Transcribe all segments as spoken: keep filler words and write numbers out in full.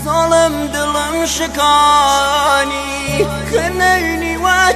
ظالم دلم شکانی کنینی و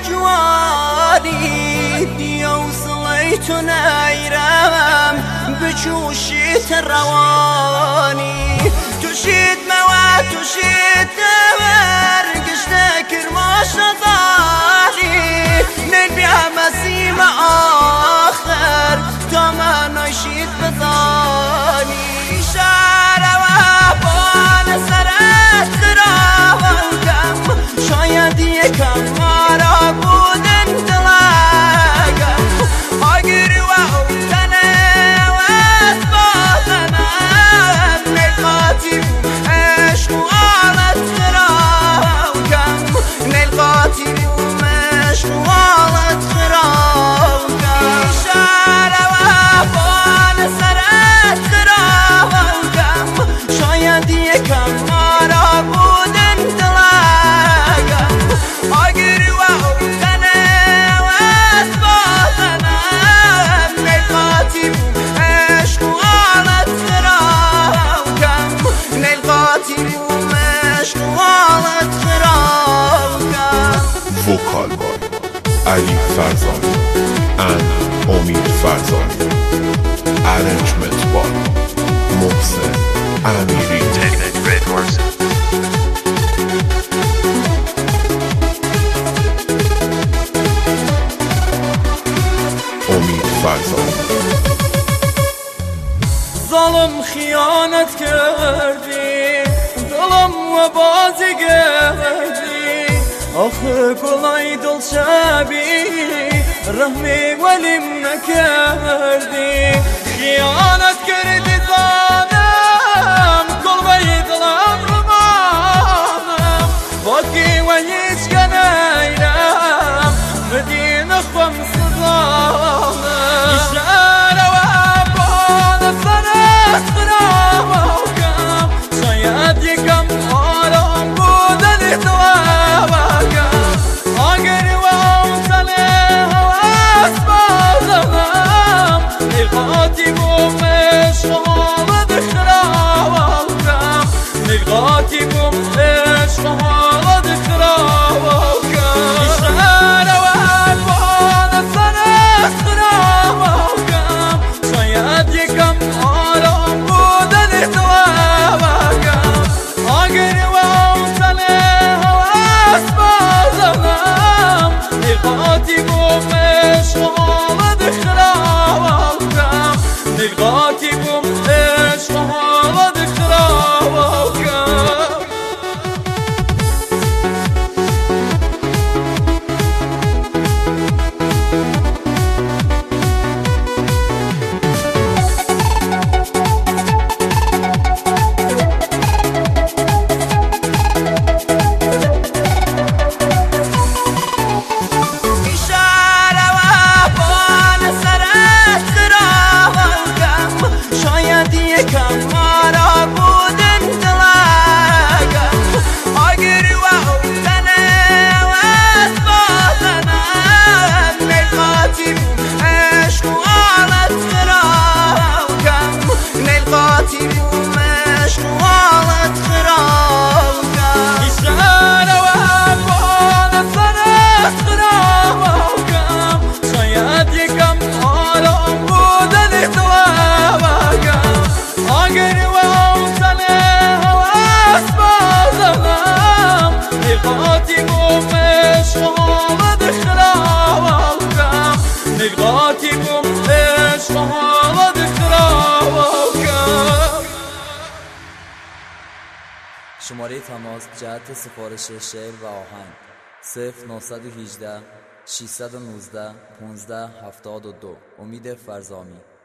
جوانی دیو صلیت نیرم بچوشیت روانی توشید موا توشید دور گشته کرماش نظاری نبی مسیم آخر تا من نشید بزانی شهر و بان سرت خراوان کم شاید یکم مارا بودن دلگم آگر و اوتنه و اسباتنم نلقاتی بوم عشق و آلت خراوان کم نلقاتی بوم عشق و آلت خراوان کم شهر و بان سرت خراوان کم شاید یکم مارا بودن دلگم آگر و اوتنه و اسباتنم نلقاتی بوم عشق و آلت خراوان کم نلقاتی بوم عشق و آلت خراوان کم. وکال بای علی فرزانی and امید فرزانی. Arrangement by محسن امیری. Technic Red Horse. امید فرزانی. ظالم خیانت کردی دلم و بازی کردی آخه kolay dol شبی رحمی ولیم نکردی خیانت کردی ظالم کلبی دلم رمانم باکی و هیچ کنیرم مدین خم سظالم شهر و بان سرت خراوان کم شاید یکم آرام بودن دوام آگر و اوتنه و اسباتنم نلقاتی بوم عشق و آلت خراوان کم نلقاتی بوم عشق و آلت خراوان کم شهر و بان سرت خراوان کم شاید یکم آرام بودن دوام آگر و اوتنه و اسباتنم نلقاتی بوم عشق و آلت خراوان کم نلقاتی بوم عشق و آلت خراوان کم. نلقاتی بوم عشق و آلت خراوان کم. شماره تماس جهت سفارش شعر و آهنگ صفر نهصد و هجده ششصد و نوزده پانزده هفتاد و دو. امید فرزامی.